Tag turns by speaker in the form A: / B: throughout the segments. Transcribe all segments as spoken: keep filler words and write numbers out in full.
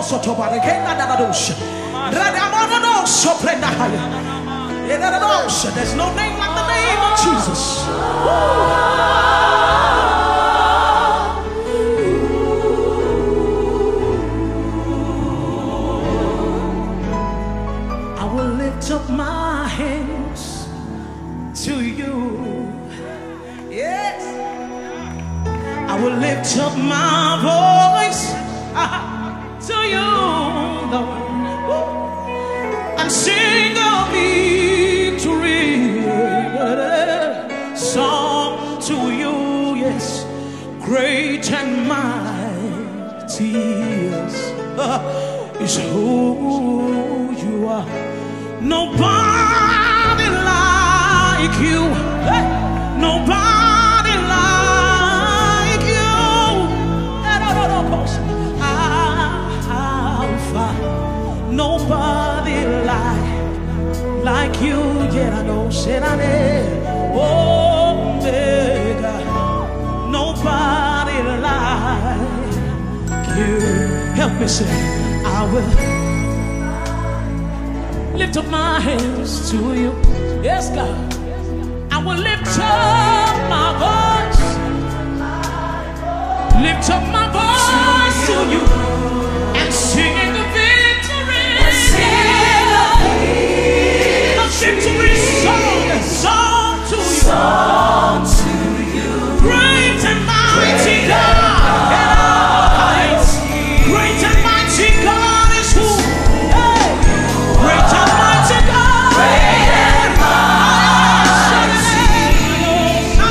A: There's no name like the name of Jesus. I will lift up my hands to you. Yes. I will lift up my voice to you, Lord, and sing a victory song to you. Yes, great and mighty is who you are. Nobody like you. Hey. Nobody like you. Alpha. Nobody like like you. Yeah, I know. Said I know. Omega. Nobody like you. Help me say, I will lift up my hands to you. Yes, God. I will lift up my voice. Lift up my voice to you and sing the victory. A victory song, song to you. Song to you. Great and mighty God. Great and mighty God is who. Hey. Great and mighty God. Great and mighty.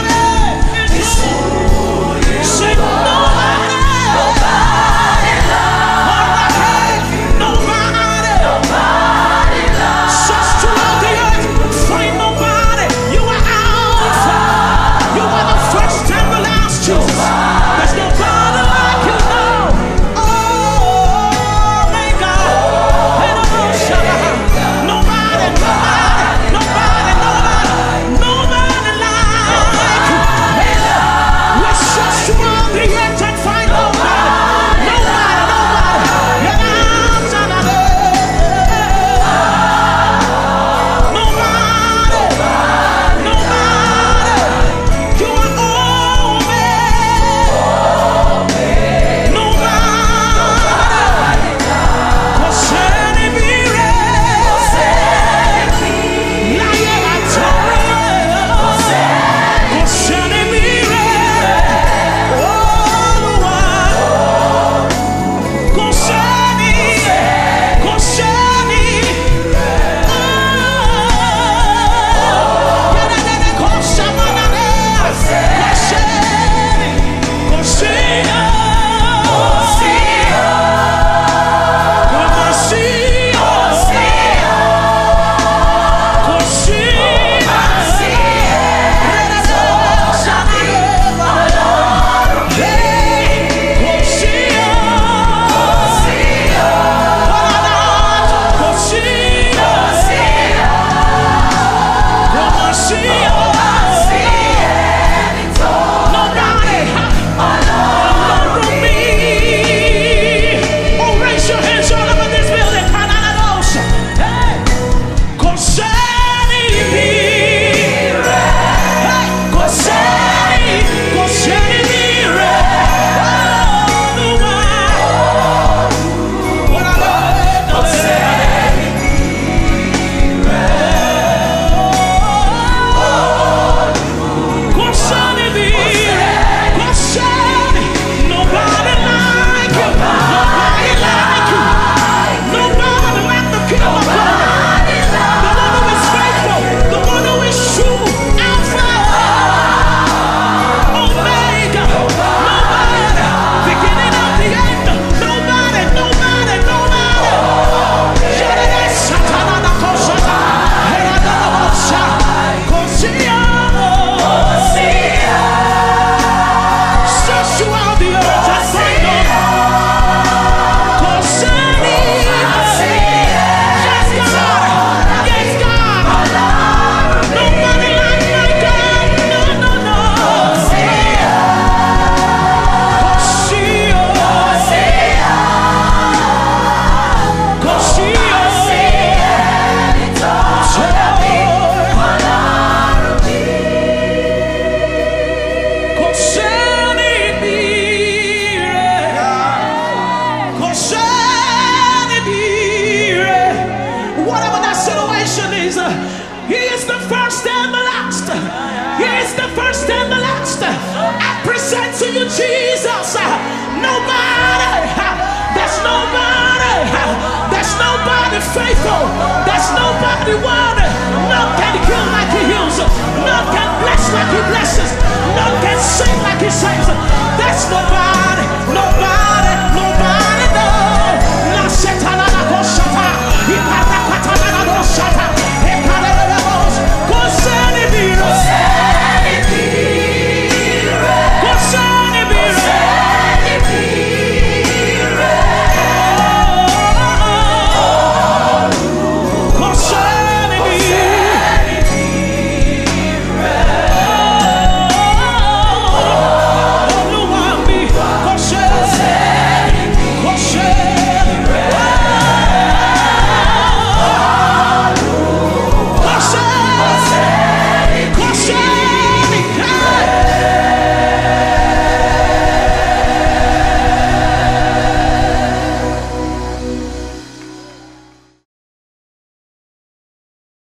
A: every word.